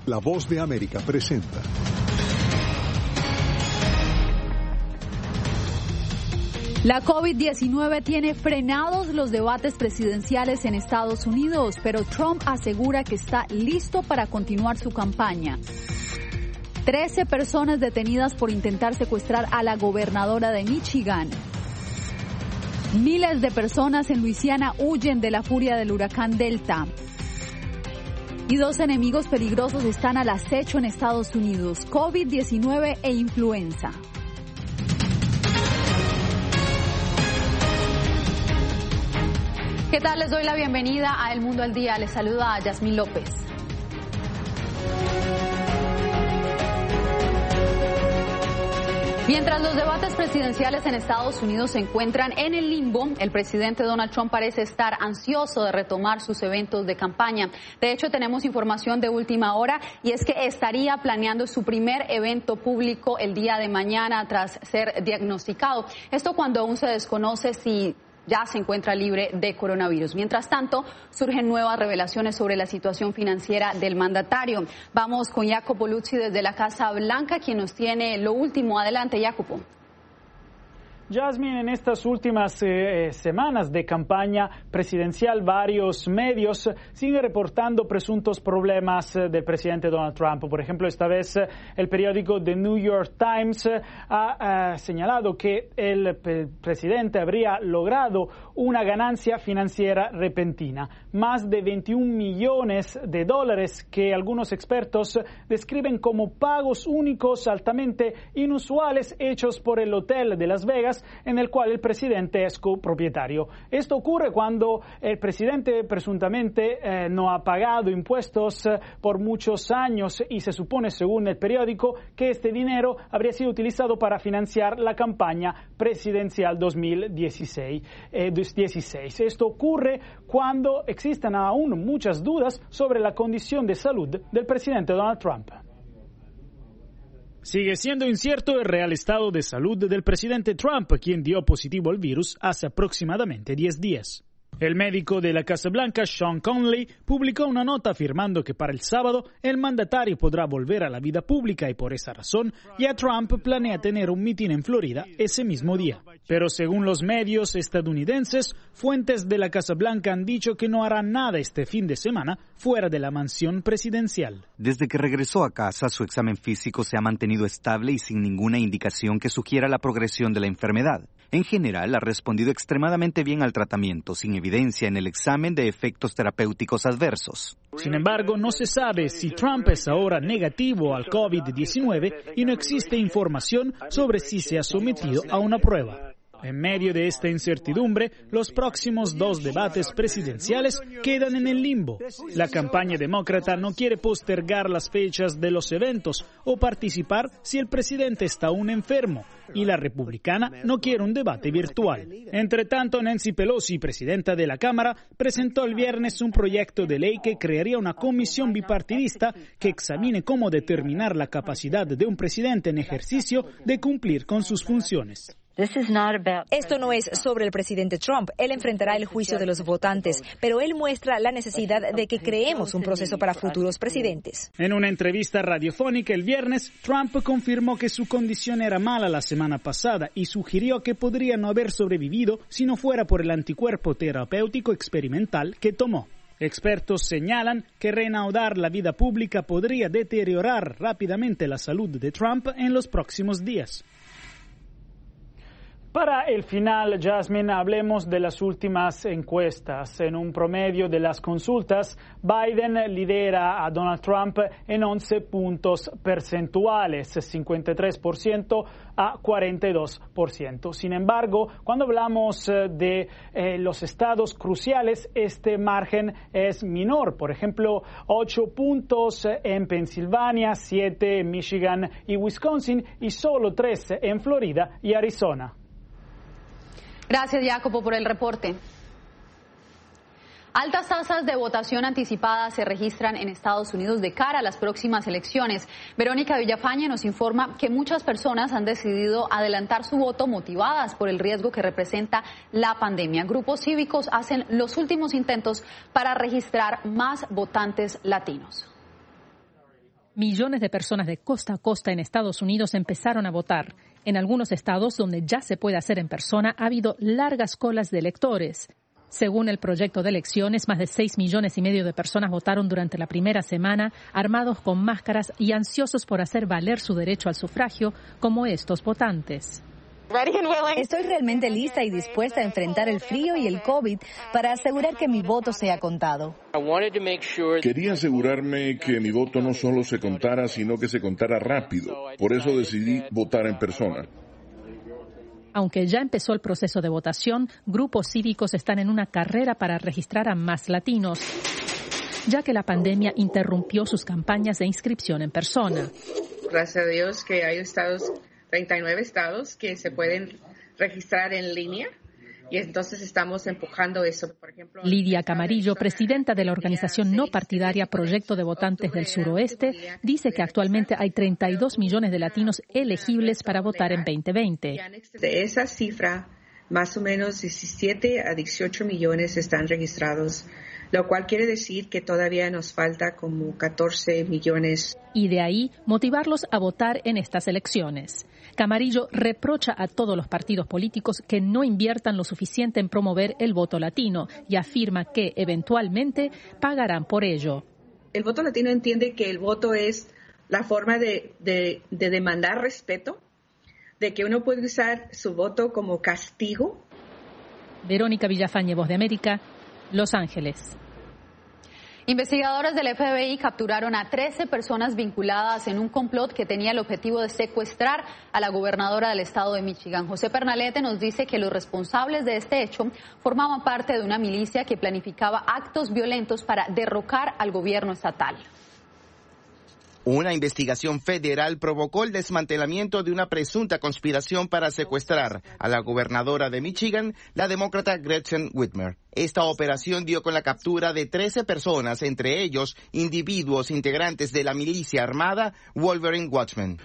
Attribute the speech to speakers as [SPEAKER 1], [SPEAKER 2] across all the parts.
[SPEAKER 1] La Voz de América presenta.
[SPEAKER 2] La COVID-19 tiene frenados los debates presidenciales en Estados Unidos, pero Trump asegura que está listo para continuar su campaña. 13 personas detenidas por intentar secuestrar a la gobernadora de Michigan. Miles de personas en Luisiana huyen de la furia del huracán Delta. Y 2 enemigos peligrosos están al acecho en Estados Unidos: COVID-19 e influenza. ¿Qué tal? Les doy la bienvenida a El Mundo al Día. Les saluda a Yasmín López. Mientras los debates presidenciales en Estados Unidos se encuentran en el limbo, el presidente Donald Trump parece estar ansioso de retomar sus eventos de campaña. De hecho, tenemos información de última hora y es que estaría planeando su primer evento público el día de mañana tras ser diagnosticado. Esto cuando aún se desconoce si ya se encuentra libre de coronavirus. Mientras tanto, surgen nuevas revelaciones sobre la situación financiera del mandatario. Vamos con Jacopo Luzzi desde la Casa Blanca, quien nos tiene lo último. Adelante, Jacopo.
[SPEAKER 3] Yasmín, en estas últimas semanas de campaña presidencial, varios medios siguen reportando presuntos problemas del presidente Donald Trump. Por ejemplo, esta vez el periódico The New York Times ha señalado que el presidente habría logrado una ganancia financiera repentina, más de $21 millones que algunos expertos describen como pagos únicos altamente inusuales hechos por el hotel de Las Vegas, en el cual el presidente es copropietario. Esto ocurre cuando el presidente presuntamente no ha pagado impuestos por muchos años y se supone, según el periódico, que este dinero habría sido utilizado para financiar la campaña presidencial 2016. Esto ocurre cuando existen aún muchas dudas sobre la condición de salud del presidente Donald Trump. Sigue siendo incierto el real estado de salud del presidente Trump, quien dio positivo al virus hace aproximadamente 10 días. El médico de la Casa Blanca, Sean Conley, publicó una nota afirmando que para el sábado el mandatario podrá volver a la vida pública y por esa razón ya Trump planea tener un mitin en Florida ese mismo día. Pero según los medios estadounidenses, fuentes de la Casa Blanca han dicho que no hará nada este fin de semana fuera de la mansión presidencial.
[SPEAKER 4] Desde que regresó a casa, su examen físico se ha mantenido estable y sin ninguna indicación que sugiera la progresión de la enfermedad. En general, ha respondido extremadamente bien al tratamiento, sin evidencia en el examen de efectos terapéuticos adversos.
[SPEAKER 3] Sin embargo, no se sabe si Trump es ahora negativo al COVID-19 y no existe información sobre si se ha sometido a una prueba. En medio de esta incertidumbre, los próximos 2 debates presidenciales quedan en el limbo. La campaña demócrata no quiere postergar las fechas de los eventos o participar si el presidente está aún enfermo, y la republicana no quiere un debate virtual. Entre tanto, Nancy Pelosi, presidenta de la Cámara, presentó el viernes un proyecto de ley que crearía una comisión bipartidista que examine cómo determinar la capacidad de un presidente en ejercicio de cumplir con sus funciones.
[SPEAKER 5] Esto no es sobre el presidente Trump. Él enfrentará el juicio de los votantes, pero él muestra la necesidad de que creemos un proceso para futuros presidentes.
[SPEAKER 3] En una entrevista radiofónica el viernes, Trump confirmó que su condición era mala la semana pasada y sugirió que podría no haber sobrevivido si no fuera por el anticuerpo terapéutico experimental que tomó. Expertos señalan que reanudar la vida pública podría deteriorar rápidamente la salud de Trump en los próximos días. Para el final, Jasmine, hablemos de las últimas encuestas. En un promedio de las consultas, Biden lidera a Donald Trump en 11 puntos porcentuales, 53% a 42%. Sin embargo, cuando hablamos de los estados cruciales, este margen es menor. Por ejemplo, 8 puntos en Pensilvania, 7 en Michigan y Wisconsin y solo 13 en Florida y Arizona.
[SPEAKER 2] Gracias, Jacopo, por el reporte. Altas tasas de votación anticipada se registran en Estados Unidos de cara a las próximas elecciones. Verónica Villafañe nos informa que muchas personas han decidido adelantar su voto motivadas por el riesgo que representa la pandemia. Grupos cívicos hacen los últimos intentos para registrar más votantes latinos.
[SPEAKER 6] Millones de personas de costa a costa en Estados Unidos empezaron a votar. En algunos estados donde ya se puede hacer en persona ha habido largas colas de electores. Según el proyecto de elecciones, más de 6,5 millones de personas votaron durante la primera semana, armados con máscaras y ansiosos por hacer valer su derecho al sufragio, como estos votantes.
[SPEAKER 5] Estoy realmente lista y dispuesta a enfrentar el frío y el COVID para asegurar que mi voto sea contado.
[SPEAKER 7] Quería asegurarme que mi voto no solo se contara, sino que se contara rápido. Por eso decidí votar en persona.
[SPEAKER 6] Aunque ya empezó el proceso de votación, grupos cívicos están en una carrera para registrar a más latinos, ya que la pandemia interrumpió sus campañas de inscripción en persona.
[SPEAKER 8] Gracias a Dios que hay 39 estados que se pueden registrar en línea y entonces estamos empujando eso. Por ejemplo,
[SPEAKER 6] Lidia Camarillo, presidenta de la organización no partidaria Proyecto de Votantes del Suroeste, dice que actualmente hay 32 millones de latinos elegibles para votar en 2020.
[SPEAKER 8] De esa cifra, más o menos 17 a 18 millones están registrados, lo cual quiere decir que todavía nos falta como 14 millones.
[SPEAKER 6] Y de ahí motivarlos a votar en estas elecciones. Camarillo reprocha a todos los partidos políticos que no inviertan lo suficiente en promover el voto latino y afirma que eventualmente pagarán por ello.
[SPEAKER 8] El voto latino entiende que el voto es la forma de demandar respeto, de que uno puede usar su voto como castigo.
[SPEAKER 6] Verónica Villafañe, Voz de América, Los Ángeles.
[SPEAKER 2] Investigadores del FBI capturaron a 13 personas vinculadas en un complot que tenía el objetivo de secuestrar a la gobernadora del estado de Michigan. José Pernalete nos dice que los responsables de este hecho formaban parte de una milicia que planificaba actos violentos para derrocar al gobierno estatal.
[SPEAKER 9] Una investigación federal provocó el desmantelamiento de una presunta conspiración para secuestrar a la gobernadora de Michigan, la demócrata Gretchen Whitmer. Esta operación dio con la captura de 13 personas, entre ellos individuos integrantes de la milicia armada Wolverine Watchmen.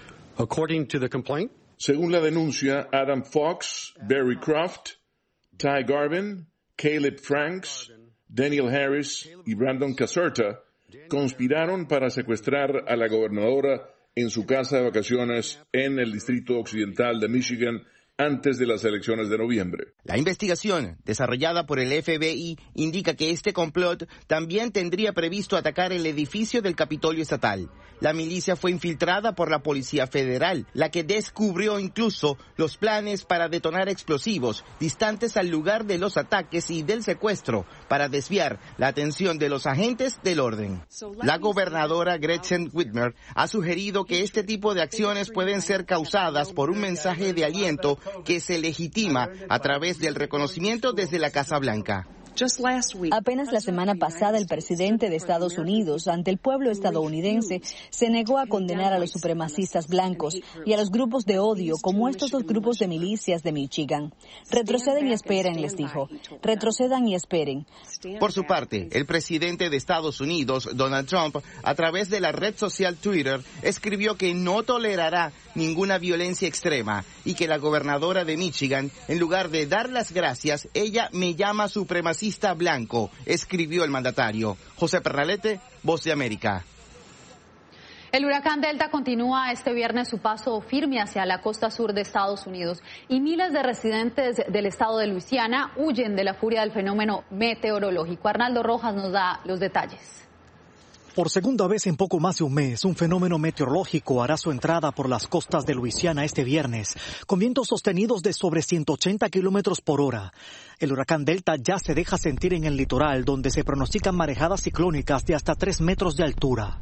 [SPEAKER 7] Según la denuncia, Adam Fox, Barry Croft, Ty Garvin, Caleb Franks, Daniel Harris y Brandon Caserta conspiraron para secuestrar a la gobernadora en su casa de vacaciones en el distrito occidental de Michigan antes de las elecciones de noviembre.
[SPEAKER 9] La investigación, desarrollada por el FBI, indica que este complot también tendría previsto atacar el edificio del Capitolio Estatal. La milicia fue infiltrada por la Policía Federal, la que descubrió incluso los planes para detonar explosivos distantes al lugar de los ataques y del secuestro, para desviar la atención de los agentes del orden. La gobernadora Gretchen Whitmer ha sugerido que este tipo de acciones pueden ser causadas por un mensaje de aliento que se legitima a través del reconocimiento desde la Casa Blanca.
[SPEAKER 5] Apenas la semana pasada, el presidente de Estados Unidos, ante el pueblo estadounidense, se negó a condenar a los supremacistas blancos y a los grupos de odio, como estos dos grupos de milicias de Michigan. Retroceden y esperen, les dijo. Retrocedan y esperen.
[SPEAKER 9] Por su parte, el presidente de Estados Unidos, Donald Trump, a través de la red social Twitter, escribió que no tolerará ninguna violencia extrema y que la gobernadora de Michigan, en lugar de dar las gracias, ella me llama supremacista blanco, escribió el mandatario. José Pernalete, Voz de América.
[SPEAKER 2] El huracán Delta continúa este viernes su paso firme hacia la costa sur de Estados Unidos y miles de residentes del estado de Luisiana huyen de la furia del fenómeno meteorológico. Arnaldo Rojas nos da los detalles.
[SPEAKER 10] Por segunda vez en poco más de un mes, un fenómeno meteorológico hará su entrada por las costas de Luisiana este viernes, con vientos sostenidos de sobre 180 kilómetros por hora. El huracán Delta ya se deja sentir en el litoral, donde se pronostican marejadas ciclónicas de hasta 3 metros de altura.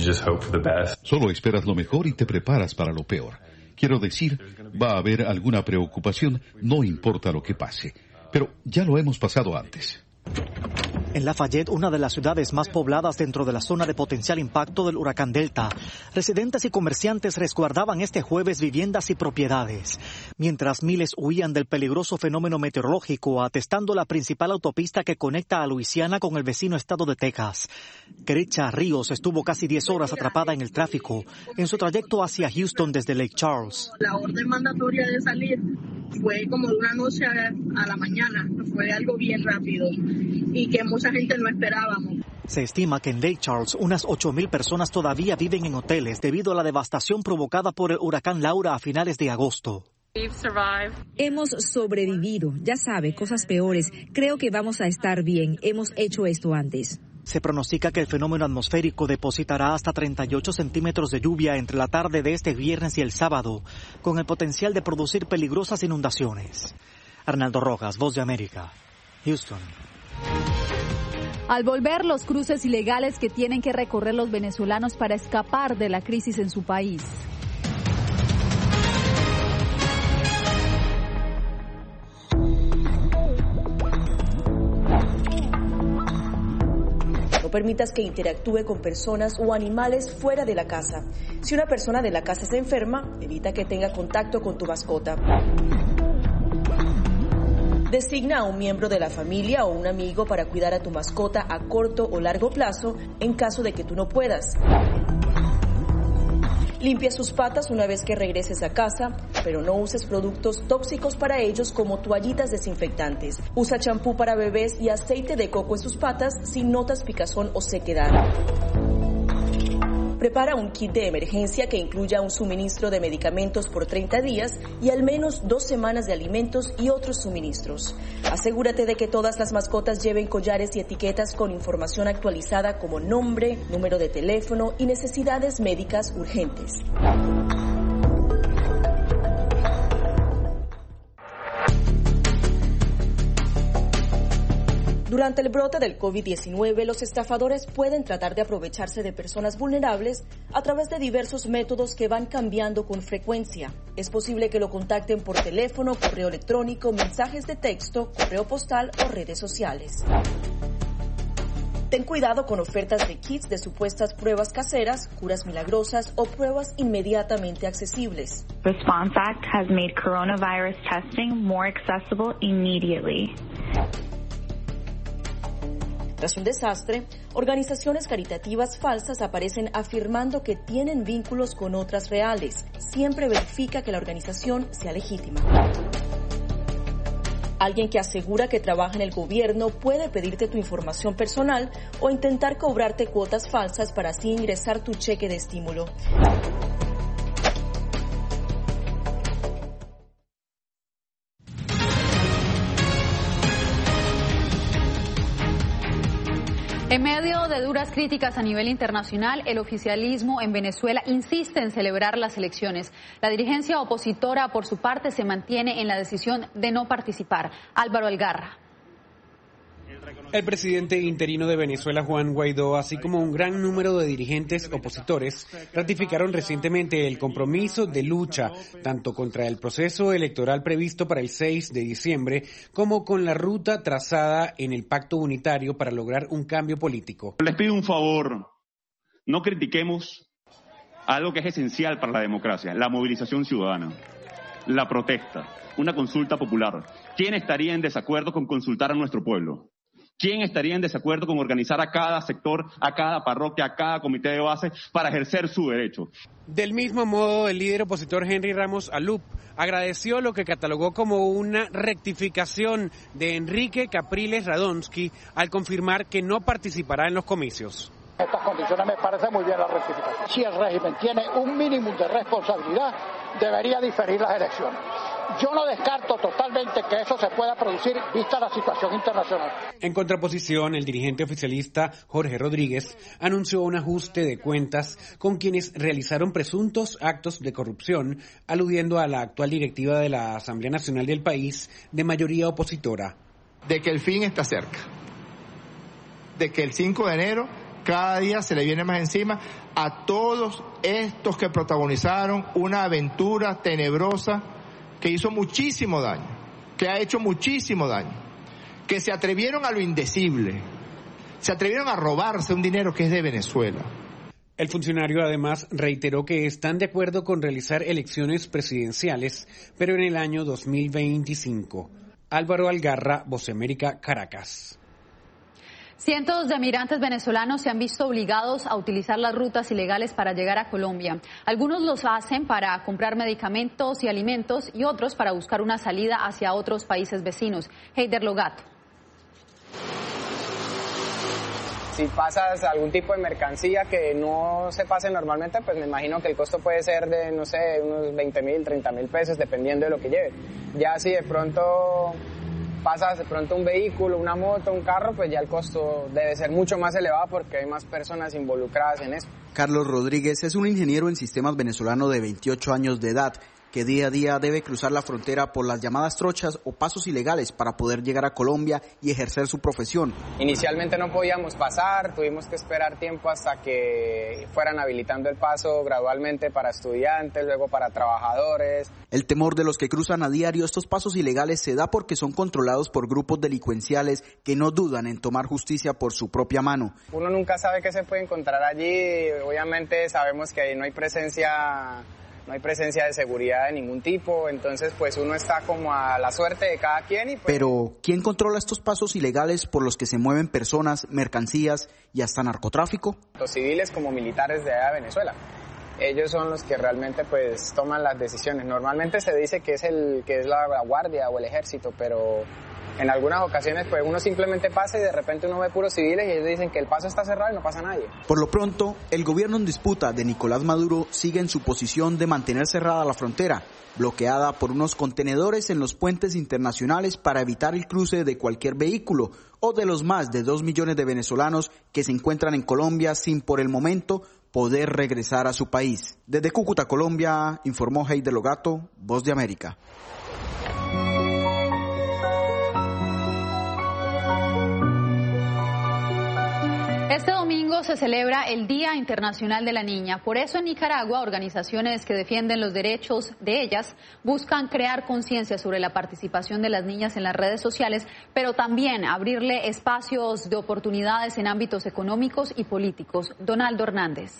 [SPEAKER 1] Solo esperas lo mejor y te preparas para lo peor. Quiero decir, va a haber alguna preocupación, no importa lo que pase. Pero ya lo hemos pasado antes.
[SPEAKER 10] En Lafayette, una de las ciudades más pobladas dentro de la zona de potencial impacto del huracán Delta, residentes y comerciantes resguardaban este jueves viviendas y propiedades, mientras miles huían del peligroso fenómeno meteorológico, atestando la principal autopista que conecta a Luisiana con el vecino estado de Texas. Kerecha Ríos estuvo casi 10 horas atrapada en el tráfico en su trayecto hacia Houston desde Lake Charles.
[SPEAKER 11] La orden mandatoria de salir fue como de una noche a la mañana, fue algo bien rápido y que mucha gente no esperábamos.
[SPEAKER 10] Se estima que en Lake Charles unas 8,000 personas todavía viven en hoteles debido a la devastación provocada por el huracán Laura a finales de agosto.
[SPEAKER 12] Hemos sobrevivido, ya sabe, cosas peores. Creo que vamos a estar bien. Hemos hecho esto antes.
[SPEAKER 10] Se pronostica que el fenómeno atmosférico depositará hasta 38 centímetros de lluvia entre la tarde de este viernes y el sábado, con el potencial de producir peligrosas inundaciones. Arnaldo Rojas, Voz de América, Houston.
[SPEAKER 2] Al volver, los cruces ilegales que tienen que recorrer los venezolanos para escapar de la crisis en su país.
[SPEAKER 13] No permitas que interactúe con personas o animales fuera de la casa. Si una persona de la casa está enferma, evita que tenga contacto con tu mascota. Designa a un miembro de la familia o un amigo para cuidar a tu mascota a corto o largo plazo en caso de que tú no puedas. Limpia sus patas una vez que regreses a casa, pero no uses productos tóxicos para ellos como toallitas desinfectantes. Usa champú para bebés y aceite de coco en sus patas si notas picazón o sequedad. Prepara un kit de emergencia que incluya un suministro de medicamentos por 30 días y al menos 2 semanas de alimentos y otros suministros. Asegúrate de que todas las mascotas lleven collares y etiquetas con información actualizada como nombre, número de teléfono y necesidades médicas urgentes. Durante el brote del COVID-19, los estafadores pueden tratar de aprovecharse de personas vulnerables a través de diversos métodos que van cambiando con frecuencia. Es posible que lo contacten por teléfono, correo electrónico, mensajes de texto, correo postal o redes sociales. Ten cuidado con ofertas de kits de supuestas pruebas caseras, curas milagrosas o pruebas inmediatamente accesibles.
[SPEAKER 14] Response Act has made coronavirus testing more accessible immediately.
[SPEAKER 13] Tras un desastre, organizaciones caritativas falsas aparecen afirmando que tienen vínculos con otras reales. Siempre verifica que la organización sea legítima. Alguien que asegura que trabaja en el gobierno puede pedirte tu información personal o intentar cobrarte cuotas falsas para así ingresar tu cheque de estímulo.
[SPEAKER 2] En medio de duras críticas a nivel internacional, el oficialismo en Venezuela insiste en celebrar las elecciones. La dirigencia opositora, por su parte, se mantiene en la decisión de no participar. Álvaro Algarra.
[SPEAKER 15] El presidente interino de Venezuela, Juan Guaidó, así como un gran número de dirigentes opositores, ratificaron recientemente el compromiso de lucha tanto contra el proceso electoral previsto para el 6 de diciembre como con la ruta trazada en el pacto unitario para lograr un cambio político.
[SPEAKER 16] Les pido un favor, no critiquemos algo que es esencial para la democracia, la movilización ciudadana, la protesta, una consulta popular. ¿Quién estaría en desacuerdo con consultar a nuestro pueblo? ¿Quién estaría en desacuerdo con organizar a cada sector, a cada parroquia, a cada comité de base para ejercer su derecho?
[SPEAKER 15] Del mismo modo, el líder opositor Henry Ramos Alup agradeció lo que catalogó como una rectificación de Enrique Capriles Radonsky al confirmar que no participará en los comicios.
[SPEAKER 17] En estas condiciones me parece muy bien la rectificación. Si el régimen tiene un mínimo de responsabilidad, debería diferir las elecciones. Yo no descarto totalmente que eso se pueda producir vista la situación internacional.
[SPEAKER 15] En contraposición, el dirigente oficialista Jorge Rodríguez anunció un ajuste de cuentas con quienes realizaron presuntos actos de corrupción, aludiendo a la actual directiva de la Asamblea Nacional del país de mayoría opositora.
[SPEAKER 18] De que el fin está cerca, de que el 5 de enero cada día se le viene más encima a todos estos que protagonizaron una aventura tenebrosa que hizo muchísimo daño, que ha hecho muchísimo daño, que se atrevieron a lo indecible, se atrevieron a robarse un dinero que es de Venezuela.
[SPEAKER 15] El funcionario además reiteró que están de acuerdo con realizar elecciones presidenciales, pero en el año 2025. Álvaro Algarra, Voz de América, Caracas.
[SPEAKER 2] Cientos de migrantes venezolanos se han visto obligados a utilizar las rutas ilegales para llegar a Colombia. Algunos los hacen para comprar medicamentos y alimentos y otros para buscar una salida hacia otros países vecinos. Heider Logato.
[SPEAKER 19] Si pasas algún tipo de mercancía que no se pase normalmente, pues me imagino que el costo puede ser de, no sé, unos 20,000, 30,000 pesos, dependiendo de lo que lleve. Ya si de pronto pasas de pronto un vehículo, una moto, un carro, pues ya el costo debe ser mucho más elevado porque hay más personas involucradas en eso.
[SPEAKER 20] Carlos Rodríguez es un ingeniero en sistemas venezolano de 28 años de edad, que día a día debe cruzar la frontera por las llamadas trochas o pasos ilegales para poder llegar a Colombia y ejercer su profesión.
[SPEAKER 19] Inicialmente no podíamos pasar, tuvimos que esperar tiempo hasta que fueran habilitando el paso gradualmente para estudiantes, luego para trabajadores.
[SPEAKER 20] El temor de los que cruzan a diario estos pasos ilegales se da porque son controlados por grupos delincuenciales que no dudan en tomar justicia por su propia mano.
[SPEAKER 19] Uno nunca sabe qué se puede encontrar allí, obviamente sabemos que ahí no hay presencia de seguridad de ningún tipo, entonces pues uno está como a la suerte de cada quien.
[SPEAKER 20] Pero, ¿quién controla estos pasos ilegales por los que se mueven personas, mercancías y hasta narcotráfico?
[SPEAKER 19] Los civiles como militares de allá de Venezuela. Ellos son los que realmente pues toman las decisiones. Normalmente se dice que es la guardia o el ejército, pero en algunas ocasiones pues uno simplemente pasa y de repente uno ve puros civiles y ellos dicen que el paso está cerrado y no pasa nadie.
[SPEAKER 20] Por lo pronto, el gobierno en disputa de Nicolás Maduro sigue en su posición de mantener cerrada la frontera, bloqueada por unos contenedores en los puentes internacionales para evitar el cruce de cualquier vehículo o de los más de 2 millones de venezolanos que se encuentran en Colombia sin por el momento poder regresar a su país. Desde Cúcuta, Colombia, informó Heider Logato, Voz de América.
[SPEAKER 2] Este domingo se celebra el Día Internacional de la Niña. Por eso en Nicaragua, organizaciones que defienden los derechos de ellas buscan crear conciencia sobre la participación de las niñas en las redes sociales, pero también abrirle espacios de oportunidades en ámbitos económicos y políticos. Donaldo Hernández.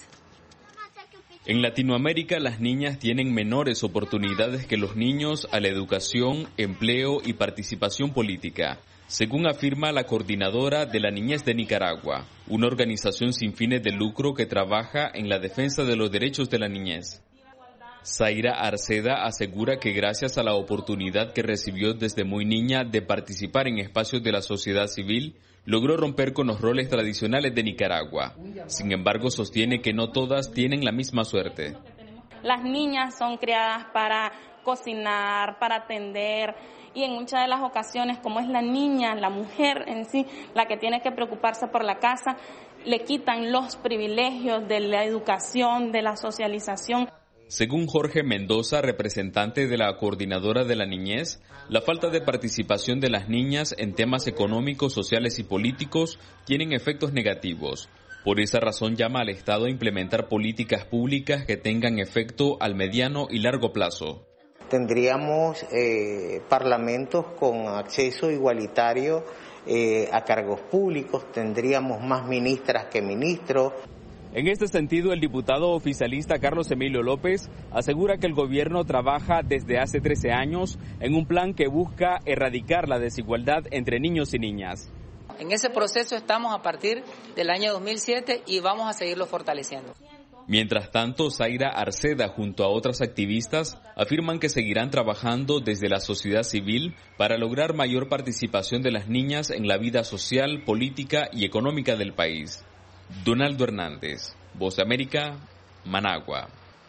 [SPEAKER 21] En Latinoamérica, las niñas tienen menores oportunidades que los niños a la educación, empleo y participación política, según afirma la coordinadora de la Niñez de Nicaragua, una organización sin fines de lucro que trabaja en la defensa de los derechos de la niñez. Zaira Arceda asegura que gracias a la oportunidad que recibió desde muy niña de participar en espacios de la sociedad civil, logró romper con los roles tradicionales de Nicaragua. Sin embargo, sostiene que no todas tienen la misma suerte.
[SPEAKER 22] Las niñas son creadas para cocinar, para atender, y en muchas de las ocasiones, como es la niña, la mujer en sí, la que tiene que preocuparse por la casa, le quitan los privilegios de la educación, de la socialización.
[SPEAKER 21] Según Jorge Mendoza, representante de la coordinadora de la niñez, la falta de participación de las niñas en temas económicos, sociales y políticos tienen efectos negativos. Por esa razón llama al Estado a implementar políticas públicas que tengan efecto al mediano y largo plazo.
[SPEAKER 23] Tendríamos parlamentos con acceso igualitario a cargos públicos, tendríamos más ministras que ministros.
[SPEAKER 21] En este sentido, el diputado oficialista Carlos Emilio López asegura que el gobierno trabaja desde hace 13 años en un plan que busca erradicar la desigualdad entre niños y niñas.
[SPEAKER 24] En ese proceso estamos a partir del año 2007 y vamos a seguirlo fortaleciendo.
[SPEAKER 21] Mientras tanto, Zaira Arceda junto a otras activistas afirman que seguirán trabajando desde la sociedad civil para lograr mayor participación de las niñas en la vida social, política y económica del país. Donaldo Hernández, Voz de América, Managua.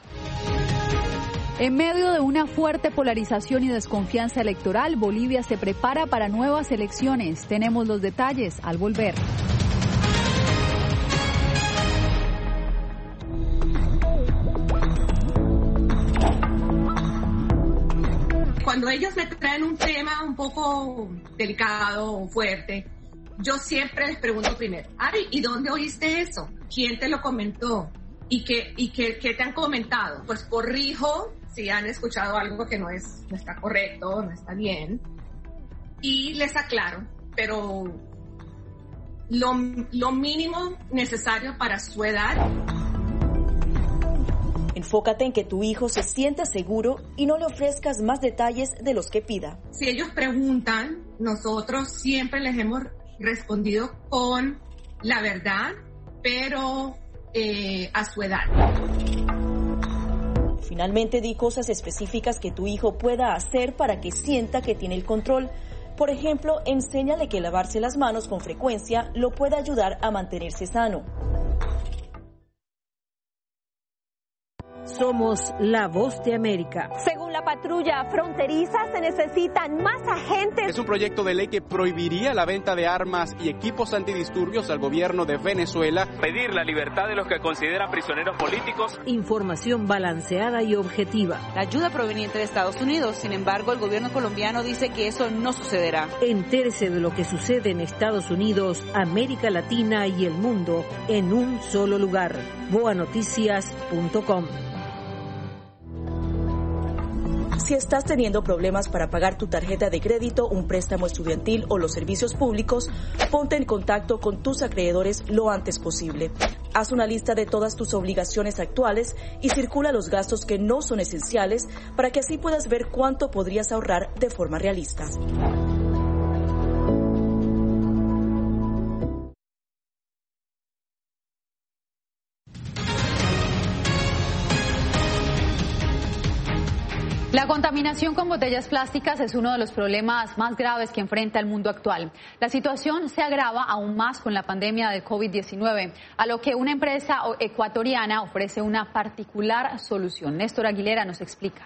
[SPEAKER 2] En medio de una fuerte polarización y desconfianza electoral, Bolivia se prepara para nuevas elecciones. Tenemos los detalles al volver.
[SPEAKER 11] Cuando ellos me traen un tema un poco delicado o fuerte, yo siempre les pregunto primero, Ari, ¿y dónde oíste eso? ¿Quién te lo comentó? ¿Y qué te han comentado? Pues corrijo si han escuchado algo que no está correcto, no está bien, y les aclaro, pero lo mínimo necesario para su edad.
[SPEAKER 13] Enfócate en que tu hijo se sienta seguro y no le ofrezcas más detalles de los que pida.
[SPEAKER 11] Si ellos preguntan, nosotros siempre les hemos respondido con la verdad, pero a su edad.
[SPEAKER 13] Finalmente, di cosas específicas que tu hijo pueda hacer para que sienta que tiene el control. Por ejemplo, enséñale que lavarse las manos con frecuencia lo puede ayudar a mantenerse sano.
[SPEAKER 3] Somos la voz de América.
[SPEAKER 4] Según la patrulla fronteriza, se necesitan más agentes.
[SPEAKER 6] Es un proyecto de ley que prohibiría la venta de armas y equipos antidisturbios al gobierno de Venezuela.
[SPEAKER 8] Pedir la libertad de los que consideran prisioneros políticos.
[SPEAKER 3] Información balanceada y objetiva.
[SPEAKER 25] La ayuda proveniente de Estados Unidos, sin embargo, el gobierno colombiano dice que eso no sucederá.
[SPEAKER 3] Entérese de lo que sucede en Estados Unidos, América Latina y el mundo en un solo lugar. boanoticias.com.
[SPEAKER 13] Si estás teniendo problemas para pagar tu tarjeta de crédito, un préstamo estudiantil o los servicios públicos, ponte en contacto con tus acreedores lo antes posible. Haz una lista de todas tus obligaciones actuales y circula los gastos que no son esenciales para que así puedas ver cuánto podrías ahorrar de forma realista.
[SPEAKER 2] La contaminación con botellas plásticas es uno de los problemas más graves que enfrenta el mundo actual. La situación se agrava aún más con la pandemia del COVID-19, a lo que una empresa ecuatoriana ofrece una particular solución. Néstor Aguilera nos explica.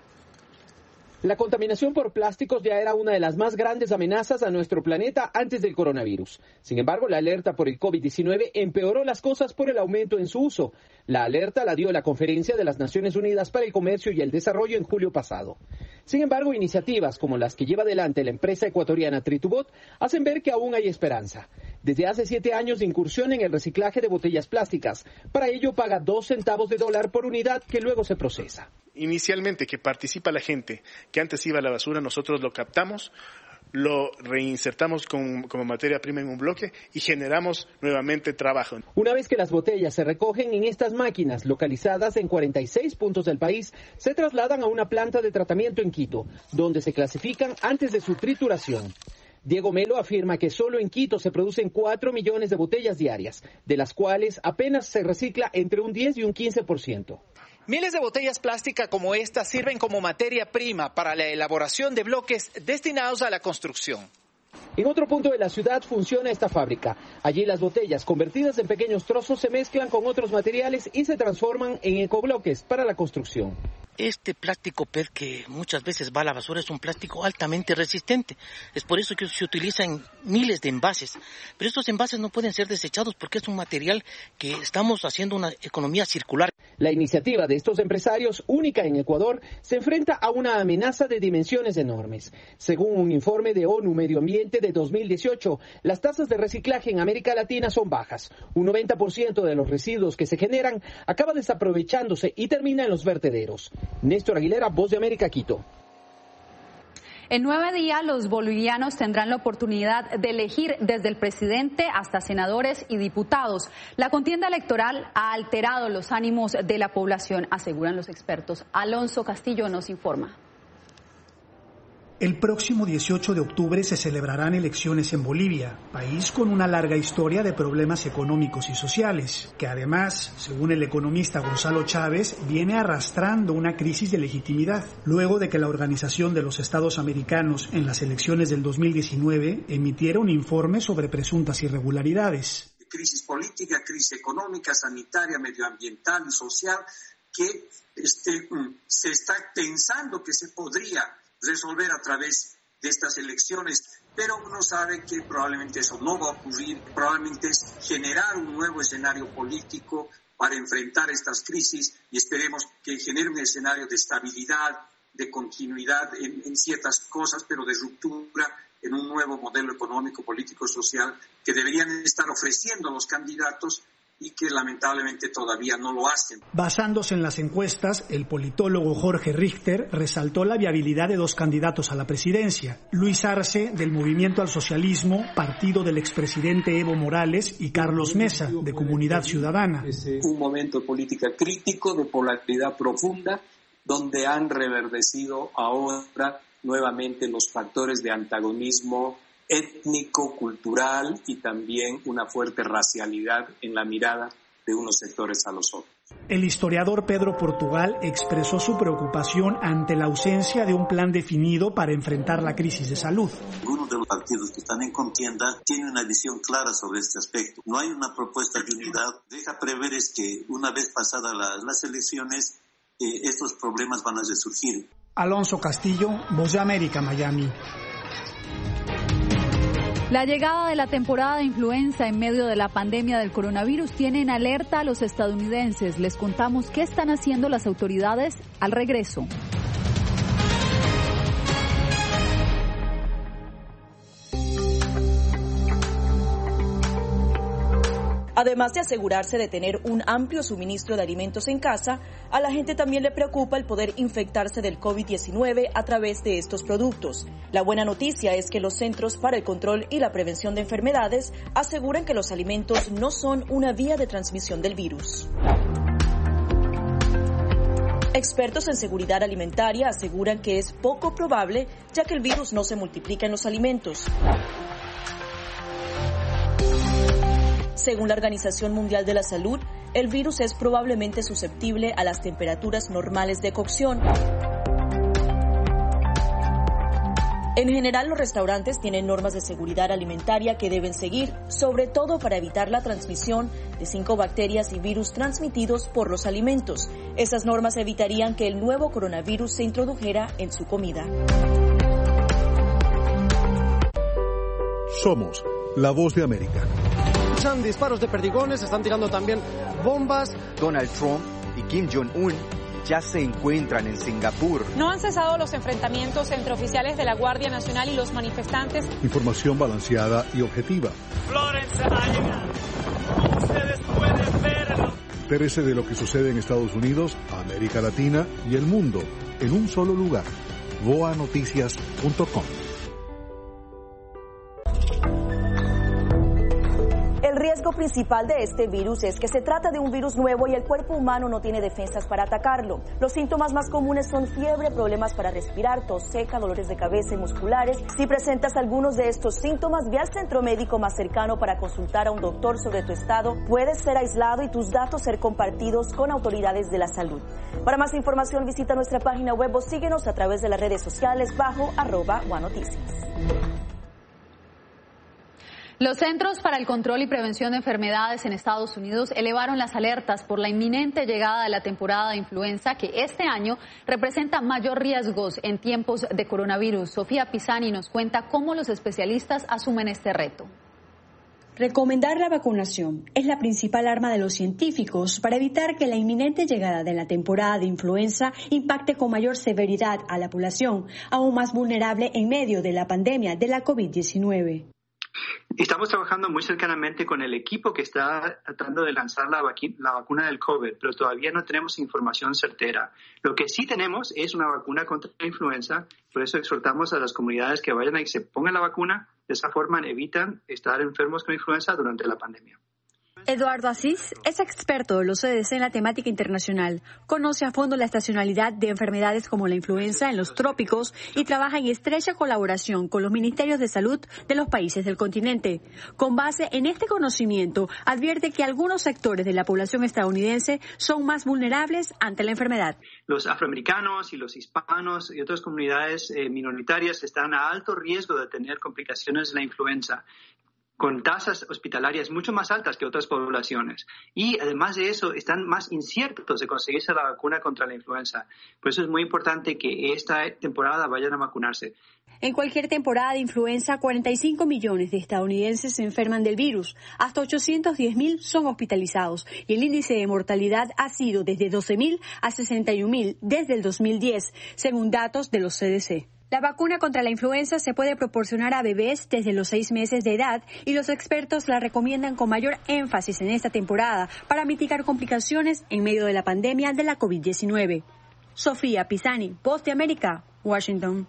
[SPEAKER 26] La contaminación por plásticos ya era una de las más grandes amenazas a nuestro planeta antes del coronavirus. Sin embargo, la alerta por el COVID-19 empeoró las cosas por el aumento en su uso. La alerta la dio la Conferencia de las Naciones Unidas para el Comercio y el Desarrollo en julio pasado. Sin embargo, iniciativas como las que lleva adelante la empresa ecuatoriana Tritubot hacen ver que aún hay esperanza. Desde hace 7 años incursiona en el reciclaje de botellas plásticas. Para ello paga 2 centavos de dólar por unidad que luego se procesa.
[SPEAKER 27] Inicialmente que participa la gente que antes iba a la basura, nosotros lo captamos, lo reinsertamos como materia prima en un bloque y generamos nuevamente trabajo.
[SPEAKER 26] Una vez que las botellas se recogen en estas máquinas localizadas en 46 puntos del país, se trasladan a una planta de tratamiento en Quito, donde se clasifican antes de su trituración. Diego Melo afirma que solo en Quito se producen 4 millones de botellas diarias, de las cuales apenas se recicla entre un 10 y un 15%.
[SPEAKER 28] Miles de botellas plásticas como esta sirven como materia prima para la elaboración de bloques destinados a la construcción.
[SPEAKER 26] En otro punto de la ciudad funciona esta fábrica. Allí las botellas convertidas en pequeños trozos se mezclan con otros materiales y se transforman en ecobloques para la construcción.
[SPEAKER 29] Este plástico PET que muchas veces va a la basura es un plástico altamente resistente. Es por eso que se utiliza en miles de envases. Pero estos envases no pueden ser desechados porque es un material que estamos haciendo una economía circular.
[SPEAKER 26] La iniciativa de estos empresarios, única en Ecuador, se enfrenta a una amenaza de dimensiones enormes. Según un informe de ONU Medio Ambiente de 2018, las tasas de reciclaje en América Latina son bajas. Un 90% de los residuos que se generan acaba desaprovechándose y termina en los vertederos. Néstor Aguilera, Voz de América, Quito.
[SPEAKER 2] En 9 días, los bolivianos tendrán la oportunidad de elegir desde el presidente hasta senadores y diputados. La contienda electoral ha alterado los ánimos de la población, aseguran los expertos. Alonso Castillo nos informa.
[SPEAKER 30] El próximo 18 de octubre se celebrarán elecciones en Bolivia, país con una larga historia de problemas económicos y sociales, que además, según el economista Gonzalo Chávez, viene arrastrando una crisis de legitimidad, luego de que la Organización de los Estados Americanos en las elecciones del 2019 emitiera un informe sobre presuntas irregularidades.
[SPEAKER 31] Crisis política, crisis económica, sanitaria, medioambiental y social, que se está pensando que se podría resolver a través de estas elecciones, pero uno sabe que probablemente eso no va a ocurrir, probablemente es generar un nuevo escenario político para enfrentar estas crisis y esperemos que genere un escenario de estabilidad, de continuidad en ciertas cosas, pero de ruptura en un nuevo modelo económico, político, social que deberían estar ofreciendo los candidatos y que lamentablemente todavía no lo hacen.
[SPEAKER 30] Basándose en las encuestas, el politólogo Jorge Richter resaltó la viabilidad de 2 candidatos a la presidencia: Luis Arce, del Movimiento al Socialismo, partido del expresidente Evo Morales, y Carlos Mesa, de Comunidad Ciudadana.
[SPEAKER 31] Un momento de política crítico, de polaridad profunda, donde han reverdecido ahora nuevamente los factores de antagonismo étnico, cultural y también una fuerte racialidad en la mirada de unos sectores a los otros.
[SPEAKER 30] El historiador Pedro Portugal expresó su preocupación ante la ausencia de un plan definido para enfrentar la crisis de salud.
[SPEAKER 31] Uno partidos que están en contienda tiene una visión clara sobre este aspecto. No hay una propuesta de unidad. Deja prever es que una vez pasadas las elecciones, estos problemas van a resurgir.
[SPEAKER 30] Alonso Castillo, Voz de América, Miami.
[SPEAKER 2] La llegada de la temporada de influenza en medio de la pandemia del coronavirus tiene en alerta a los estadounidenses. Les contamos qué están haciendo las autoridades al regreso.
[SPEAKER 13] Además de asegurarse de tener un amplio suministro de alimentos en casa, a la gente también le preocupa el poder infectarse del COVID-19 a través de estos productos. La buena noticia es que los Centros para el Control y la Prevención de Enfermedades aseguran que los alimentos no son una vía de transmisión del virus. Expertos en seguridad alimentaria aseguran que es poco probable, ya que el virus no se multiplica en los alimentos. Según la Organización Mundial de la Salud, el virus es probablemente susceptible a las temperaturas normales de cocción. En general, los restaurantes tienen normas de seguridad alimentaria que deben seguir, sobre todo para evitar la transmisión de 5 bacterias y virus transmitidos por los alimentos. Esas normas evitarían que el nuevo coronavirus se introdujera en su comida.
[SPEAKER 1] Somos la Voz de América.
[SPEAKER 5] Escuchan disparos de perdigones, están tirando también bombas.
[SPEAKER 7] Donald Trump y Kim Jong-un ya se encuentran en Singapur.
[SPEAKER 9] No han cesado los enfrentamientos entre oficiales de la Guardia Nacional y los manifestantes.
[SPEAKER 1] Información balanceada y objetiva.
[SPEAKER 10] Florence ha llegado. Ustedes pueden verlo.
[SPEAKER 1] Entérese de lo que sucede en Estados Unidos, América Latina y el mundo en un solo lugar. voanoticias.com.
[SPEAKER 13] El riesgo principal de este virus es que se trata de un virus nuevo y el cuerpo humano no tiene defensas para atacarlo. Los síntomas más comunes son fiebre, problemas para respirar, tos seca, dolores de cabeza y musculares. Si presentas algunos de estos síntomas, ve al centro médico más cercano para consultar a un doctor sobre tu estado. Puedes ser aislado y tus datos ser compartidos con autoridades de la salud. Para más información, visita nuestra página web o síguenos a través de las redes sociales bajo @guanoticias.
[SPEAKER 2] Los Centros para el Control y Prevención de Enfermedades en Estados Unidos elevaron las alertas por la inminente llegada de la temporada de influenza que este año representa mayor riesgos en tiempos de coronavirus. Sofía Pisani nos cuenta cómo los especialistas asumen este reto.
[SPEAKER 12] Recomendar la vacunación es la principal arma de los científicos para evitar que la inminente llegada de la temporada de influenza impacte con mayor severidad a la población, aún más vulnerable en medio de la pandemia de la COVID-19.
[SPEAKER 14] Estamos trabajando muy cercanamente con el equipo que está tratando de lanzar la vacuna del COVID, pero todavía no tenemos información certera. Lo que sí tenemos es una vacuna contra la influenza, por eso exhortamos a las comunidades que vayan y se pongan la vacuna. De esa forma evitan estar enfermos con influenza durante la pandemia.
[SPEAKER 12] Eduardo Asís es experto de los CDC en la temática internacional. Conoce a fondo la estacionalidad de enfermedades como la influenza en los trópicos y trabaja en estrecha colaboración con los ministerios de salud de los países del continente. Con base en este conocimiento, advierte que algunos sectores de la población estadounidense son más vulnerables ante la enfermedad.
[SPEAKER 14] Los afroamericanos y los hispanos y otras comunidades minoritarias están a alto riesgo de tener complicaciones de la influenza, con tasas hospitalarias mucho más altas que otras poblaciones. Y además de eso, están más inciertos de conseguirse la vacuna contra la influenza. Por eso es muy importante que esta temporada vayan a vacunarse.
[SPEAKER 12] En cualquier temporada de influenza, 45 millones de estadounidenses se enferman del virus. Hasta 810.000 son hospitalizados y el índice de mortalidad ha sido desde 12.000 a 61.000 desde el 2010, según datos de los CDC. La vacuna contra la influenza se puede proporcionar a bebés desde los 6 meses de edad y los expertos la recomiendan con mayor énfasis en esta temporada para mitigar complicaciones en medio de la pandemia de la COVID-19. Sofía Pisani, Voz de América, Washington.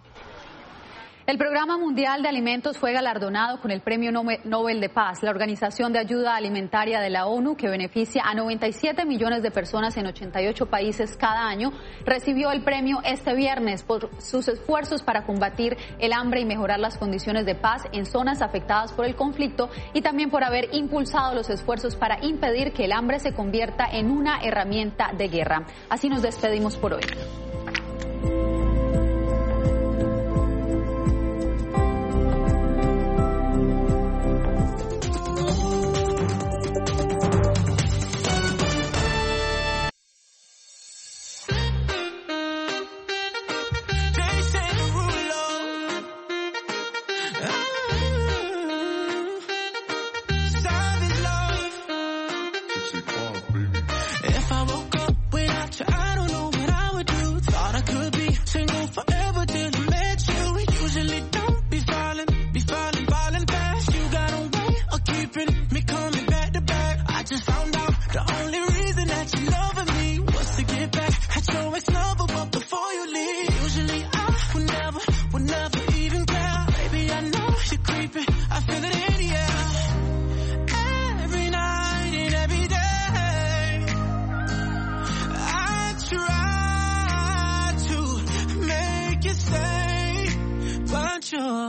[SPEAKER 2] El Programa Mundial de Alimentos fue galardonado con el Premio Nobel de Paz, la organización de ayuda alimentaria de la ONU, que beneficia a 97 millones de personas en 88 países cada año, recibió el premio este viernes por sus esfuerzos para combatir el hambre y mejorar las condiciones de paz en zonas afectadas por el conflicto y también por haber impulsado los esfuerzos para impedir que el hambre se convierta en una herramienta de guerra. Así nos despedimos por hoy.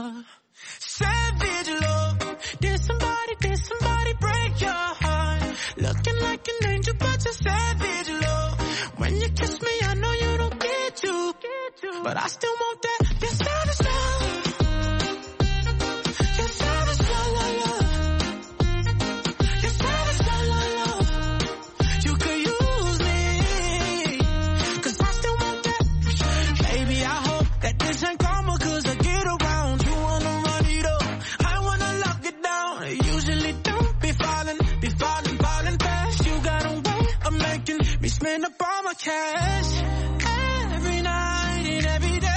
[SPEAKER 11] you're savage love. Did somebody break your heart? Looking like an angel, but you're savage love. When you kiss me, I know you don't get you, but I still want that. You're savage love. You're savage love, love. You're savage love, love. You could use me, 'cause I still want that. Baby, I hope that this ain't karma, 'cause I get around. You wanna run it up, I wanna lock it down. I usually don't be falling fast. You got a way of making me spend up all my cash. Every night and every day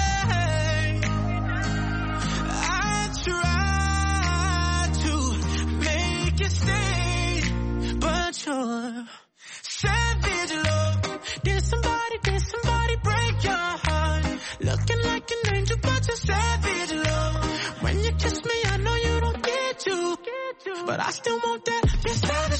[SPEAKER 11] I try to make you stay, but you're savage love. Did somebody break your heart? Looking like an angel, but you're savage love. When you kiss me, I know you don't get you, but I still want that. You're savage.